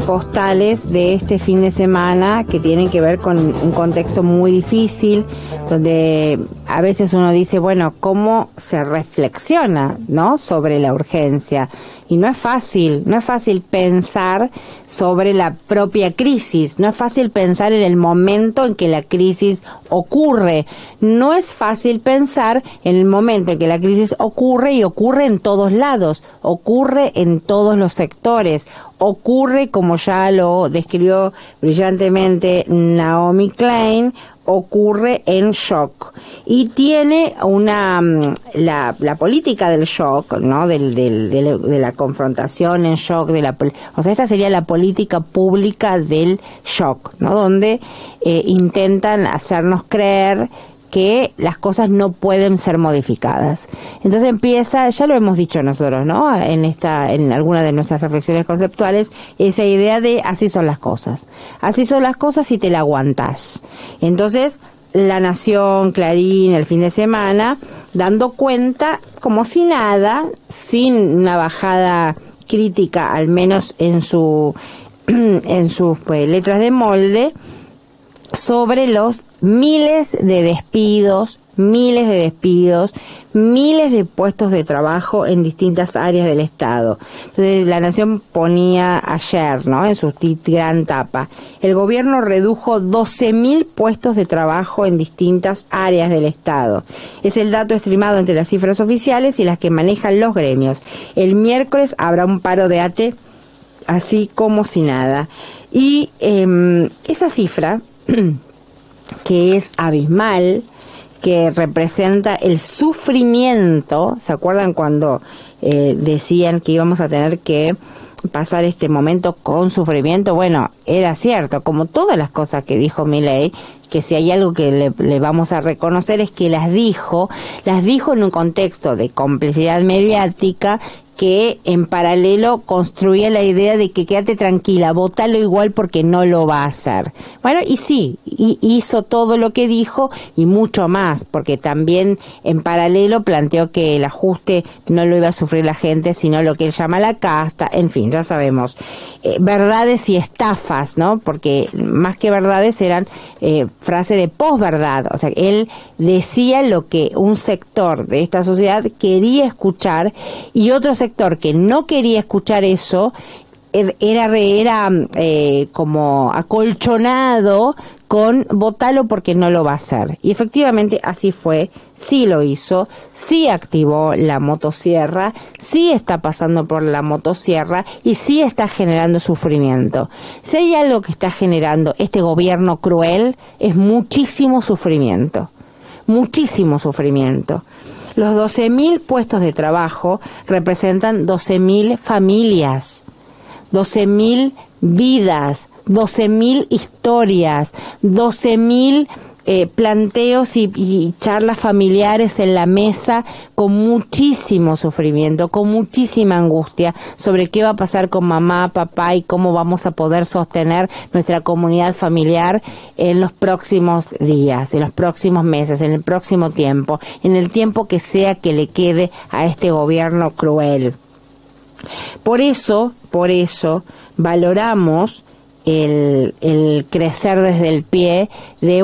postales de este fin de semana que tienen que ver con un contexto muy difícil, donde a veces uno dice, bueno, ¿cómo se reflexiona, no, sobre la urgencia? Y no es fácil pensar sobre la propia crisis, no es fácil pensar en el momento en que la crisis ocurre, no es fácil pensar en el momento en que la crisis ocurre, y ocurre en todos lados, ocurre en todos los sectores, ocurre, como ya lo describió brillantemente Naomi Klein, ocurre en shock, y tiene la política del shock, ¿no? De la confrontación en shock, o sea, esta sería la política pública del shock, ¿no? Donde intentan hacernos creer que las cosas no pueden ser modificadas. Entonces empieza, ya lo hemos dicho nosotros, ¿no? En alguna de nuestras reflexiones conceptuales, esa idea de así son las cosas y te la aguantás. Entonces, La Nación, Clarín, el fin de semana, dando cuenta, como si nada, sin una bajada crítica, al menos en sus letras de molde, sobre los miles de despidos, miles de puestos de trabajo en distintas áreas del Estado. Entonces, La Nación ponía ayer, ¿no?, en su gran tapa, el gobierno redujo 12.000 puestos de trabajo en distintas áreas del Estado. Es el dato estimado entre las cifras oficiales y las que manejan los gremios. El miércoles habrá un paro de ATE, así como si nada. Y esa cifra que es abismal, que representa el sufrimiento. ¿Se acuerdan cuando decían que íbamos a tener que pasar este momento con sufrimiento? Bueno, era cierto, como todas las cosas que dijo Milei, que si hay algo que le vamos a reconocer es que las dijo en un contexto de complicidad mediática, que en paralelo construía la idea de que quédate tranquila, votalo igual porque no lo va a hacer. Bueno, y sí, hizo todo lo que dijo y mucho más, porque también en paralelo planteó que el ajuste no lo iba a sufrir la gente, sino lo que él llama la casta, en fin, ya sabemos. Verdades y estafas, ¿no? Porque más que verdades eran frases de posverdad, o sea, él decía lo que un sector de esta sociedad quería escuchar, y otro sector que no quería escuchar eso era como acolchonado con votalo porque no lo va a hacer. Y efectivamente así fue, sí lo hizo, sí activó la motosierra, sí está pasando por la motosierra y sí está generando sufrimiento. Si hay algo que está generando este gobierno cruel, es muchísimo sufrimiento. Muchísimo sufrimiento. Los 12.000 puestos de trabajo representan 12.000 familias, 12.000 vidas, 12.000 historias, 12.000 planteos y charlas familiares en la mesa, con muchísimo sufrimiento, con muchísima angustia sobre qué va a pasar con mamá, papá y cómo vamos a poder sostener nuestra comunidad familiar en los próximos días, en los próximos meses, en el próximo tiempo, en el tiempo que sea que le quede a este gobierno cruel. Por eso valoramos el crecer desde el pie de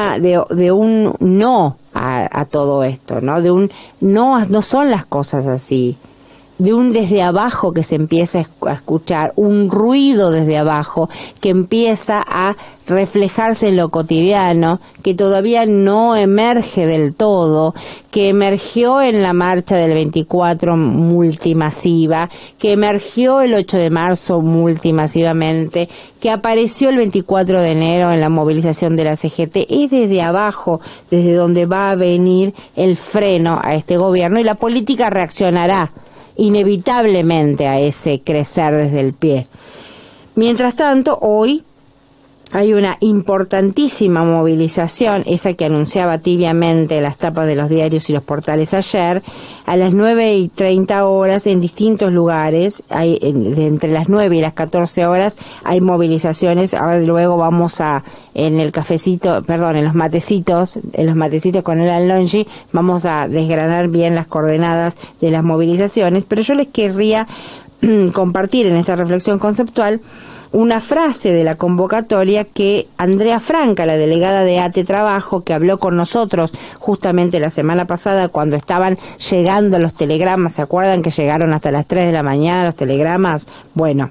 un no a todo esto, ¿no? De un no son las cosas así. De un desde abajo que se empieza a escuchar, un ruido desde abajo que empieza a reflejarse en lo cotidiano, que todavía no emerge del todo, que emergió en la marcha del 24 multimasiva, que emergió el 8 de marzo multimasivamente, que apareció el 24 de enero en la movilización de la CGT. Es desde abajo, desde donde va a venir el freno a este gobierno, y la política reaccionará inevitablemente a ese crecer desde el pie. Mientras tanto, hoy hay una importantísima movilización, esa que anunciaba tibiamente las tapas de los diarios y los portales ayer, a las 9:30 en distintos lugares. Entre las 9 y las 14 horas hay movilizaciones. Ahora luego vamos en los matecitos con el Alongi, vamos a desgranar bien las coordenadas de las movilizaciones, pero yo les querría compartir en esta reflexión conceptual una frase de la convocatoria que Andrea Franca, la delegada de ATE Trabajo, que habló con nosotros justamente la semana pasada cuando estaban llegando los telegramas, ¿se acuerdan que llegaron hasta las 3 de la mañana los telegramas? Bueno,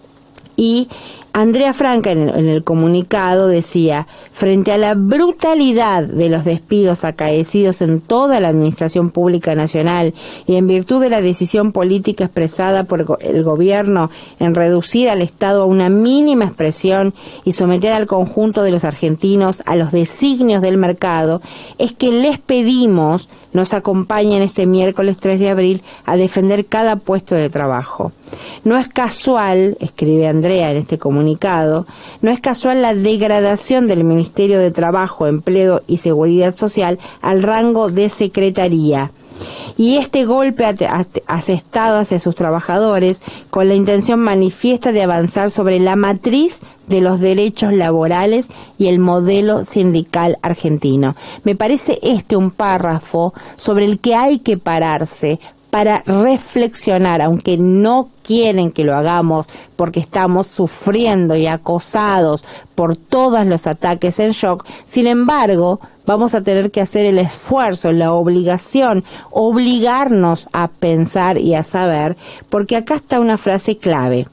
y Andrea Franca en el comunicado decía: frente a la brutalidad de los despidos acaecidos en toda la administración pública nacional y en virtud de la decisión política expresada por el gobierno en reducir al Estado a una mínima expresión y someter al conjunto de los argentinos a los designios del mercado, es que les pedimos nos acompañen este miércoles 3 de abril a defender cada puesto de trabajo. No es casual, escribe Andrea en este comunicado, no es casual la degradación del Ministerio de Trabajo, Empleo y Seguridad Social al rango de secretaría. Y este golpe asestado hacia sus trabajadores con la intención manifiesta de avanzar sobre la matriz de los derechos laborales y el modelo sindical argentino. Me parece un párrafo sobre el que hay que pararse para reflexionar, aunque no quieren que lo hagamos porque estamos sufriendo y acosados por todos los ataques en shock. Sin embargo, vamos a tener que hacer el esfuerzo, la obligación, obligarnos a pensar y a saber, porque acá está una frase clave: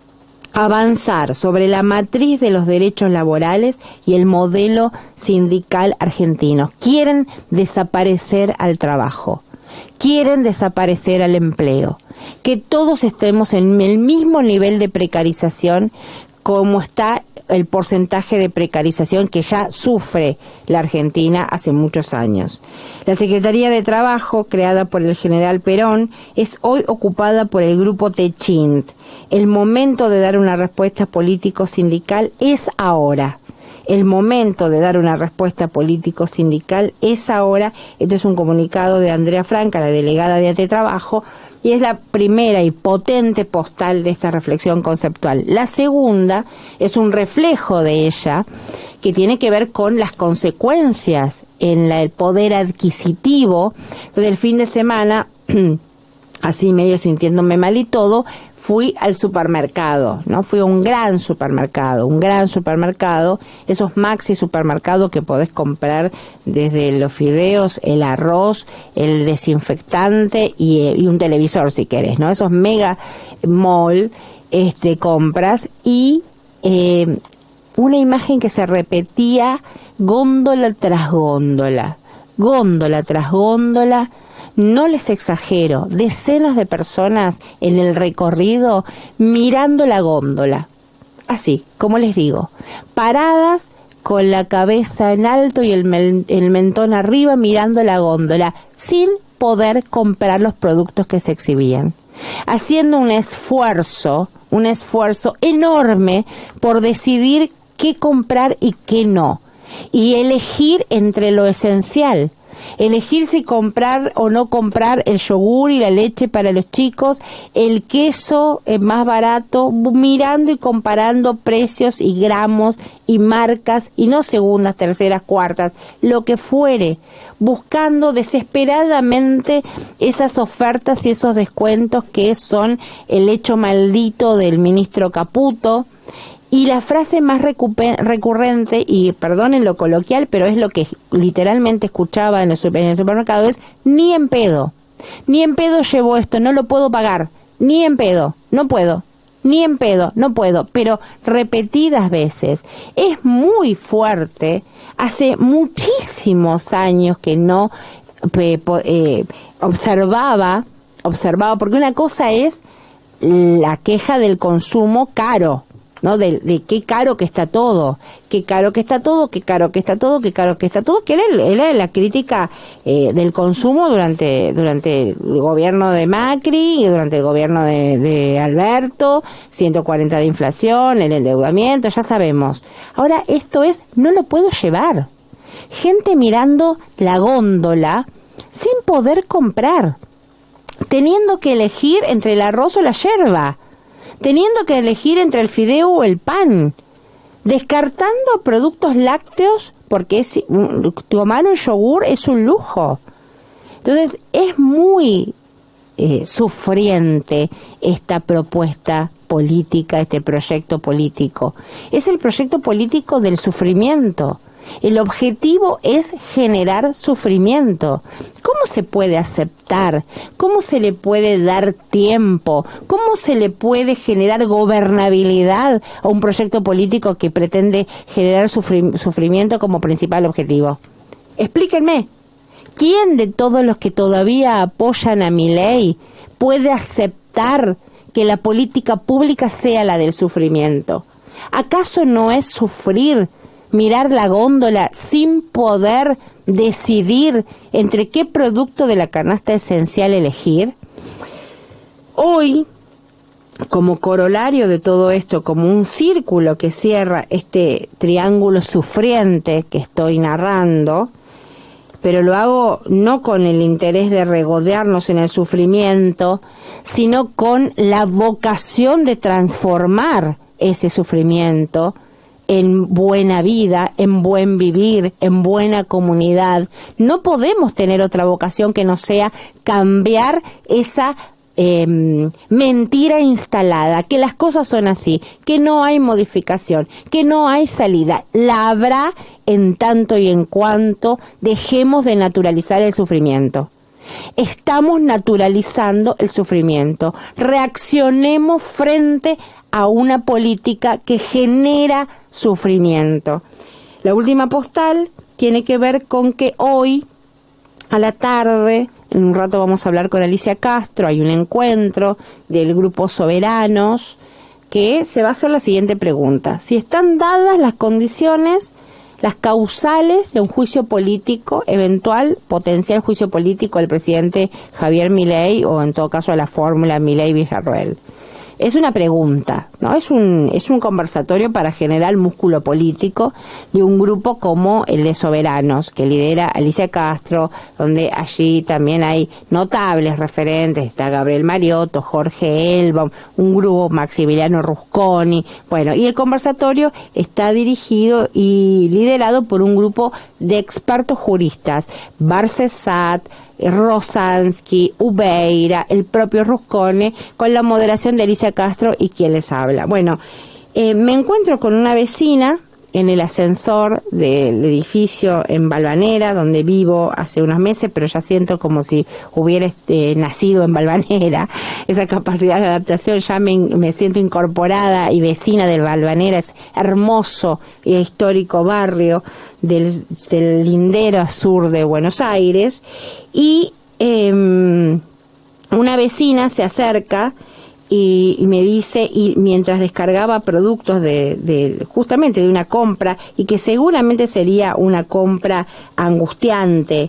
avanzar sobre la matriz de los derechos laborales y el modelo sindical argentino. Quieren desaparecer al trabajo, quieren desaparecer al empleo, que todos estemos en el mismo nivel de precarización como está el porcentaje de precarización que ya sufre la Argentina hace muchos años. La Secretaría de Trabajo, creada por el general Perón, es hoy ocupada por el grupo Techint. El momento de dar una respuesta político-sindical es ahora. El momento de dar una respuesta político-sindical es ahora. Esto es un comunicado de Andrea Franca, la delegada de ATE Trabajo, y es la primera y potente postal de esta reflexión conceptual. La segunda es un reflejo de ella, que tiene que ver con las consecuencias en el poder adquisitivo. Entonces, el fin de semana, así medio sintiéndome mal y todo, fui al supermercado, ¿no? Fui a un gran supermercado, esos maxi supermercados que podés comprar desde los fideos, el arroz, el desinfectante y un televisor si querés, ¿no? Esos mega mall, compras y una imagen que se repetía góndola tras góndola, no les exagero, decenas de personas en el recorrido mirando la góndola, así, como les digo, paradas con la cabeza en alto y el mentón arriba mirando la góndola, sin poder comprar los productos que se exhibían, haciendo un esfuerzo enorme por decidir qué comprar y qué no, y elegir entre lo esencial. Elegir si comprar o no comprar el yogur y la leche para los chicos, el queso más barato, mirando y comparando precios y gramos y marcas, y no segundas, terceras, cuartas, lo que fuere, buscando desesperadamente esas ofertas y esos descuentos que son el hecho maldito del ministro Caputo. Y la frase más recurrente, y perdonen lo coloquial, pero es lo que literalmente escuchaba en el supermercado, es: ni en pedo llevo esto, no lo puedo pagar, ni en pedo, no puedo, ni en pedo, no puedo, pero repetidas veces. Es muy fuerte, hace muchísimos años que no observaba, porque una cosa es la queja del consumo caro, ¿no? De qué caro que está todo, que era la crítica del consumo durante el gobierno de Macri y durante el gobierno de Alberto, 140 de inflación, el endeudamiento, ya sabemos. Ahora esto es: no lo puedo llevar. Gente mirando la góndola sin poder comprar, teniendo que elegir entre el arroz o la yerba, teniendo que elegir entre el fideo o el pan, descartando productos lácteos porque tomar un yogur es un lujo. Entonces es muy sufriente esta propuesta política, este proyecto político. Es el proyecto político del sufrimiento. El objetivo es generar sufrimiento. ¿Cómo se puede aceptar? ¿Cómo se le puede dar tiempo? ¿Cómo se le puede generar gobernabilidad a un proyecto político que pretende generar sufrimiento como principal objetivo? Explíquenme. ¿Quién de todos los que todavía apoyan a Milei puede aceptar que la política pública sea la del sufrimiento? ¿Acaso no es sufrir mirar la góndola sin poder decidir entre qué producto de la canasta esencial elegir? Hoy, como corolario de todo esto, como un círculo que cierra este triángulo sufriente que estoy narrando, pero lo hago no con el interés de regodearnos en el sufrimiento, sino con la vocación de transformar ese sufrimiento en buena vida, en buen vivir, en buena comunidad. No podemos tener otra vocación que no sea cambiar esa mentira instalada, que las cosas son así, que no hay modificación, que no hay salida. La habrá en tanto y en cuanto dejemos de naturalizar el sufrimiento. Estamos naturalizando el sufrimiento. Reaccionemos frente a una política que genera sufrimiento. La última postal tiene que ver con que hoy, a la tarde, en un rato vamos a hablar con Alicia Castro, hay un encuentro del grupo Soberanos, que se va a hacer la siguiente pregunta: si están dadas las condiciones, las causales de un juicio político, eventual, potencial juicio político al presidente Javier Milei, o en todo caso a la fórmula Milei-Villarroel. Es una pregunta, ¿no? Es un conversatorio para generar músculo político de un grupo como el de Soberanos, que lidera Alicia Castro, donde allí también hay notables referentes, está Gabriel Mariotto, Jorge Elbaum, un grupo, Maximiliano Rusconi, bueno, y el conversatorio está dirigido y liderado por un grupo de expertos juristas, Barcesat, Rosansky, Ubeira, el propio Rusconi, con la moderación de Alicia Castro y quien les habla. Bueno, me encuentro con una vecina en el ascensor del edificio en Valvanera, donde vivo hace unos meses, pero ya siento como si hubiera nacido en Valvanera. Esa capacidad de adaptación, ya me siento incorporada y vecina del Valvanera, es hermoso e histórico barrio del lindero sur de Buenos Aires, y una vecina se acerca y me dice, y mientras descargaba productos justamente de una compra, y que seguramente sería una compra angustiante,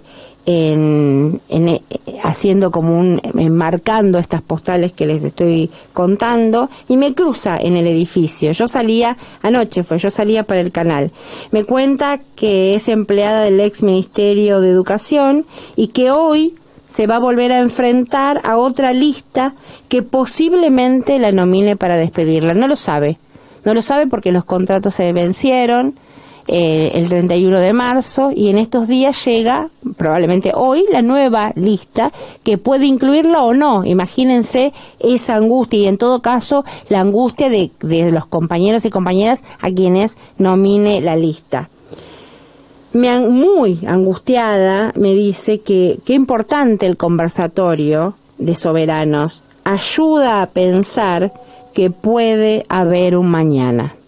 haciendo como enmarcando estas postales que les estoy contando, y me cruza en el edificio. Yo salía para el canal. Me cuenta que es empleada del ex Ministerio de Educación y que hoy se va a volver a enfrentar a otra lista que posiblemente la nomine para despedirla. No lo sabe porque los contratos se vencieron el 31 de marzo, y en estos días llega, probablemente hoy, la nueva lista que puede incluirla o no. Imagínense esa angustia, y en todo caso la angustia de los compañeros y compañeras a quienes nomine la lista. Muy angustiada me dice que qué importante el conversatorio de Soberanos, ayuda a pensar que puede haber un mañana.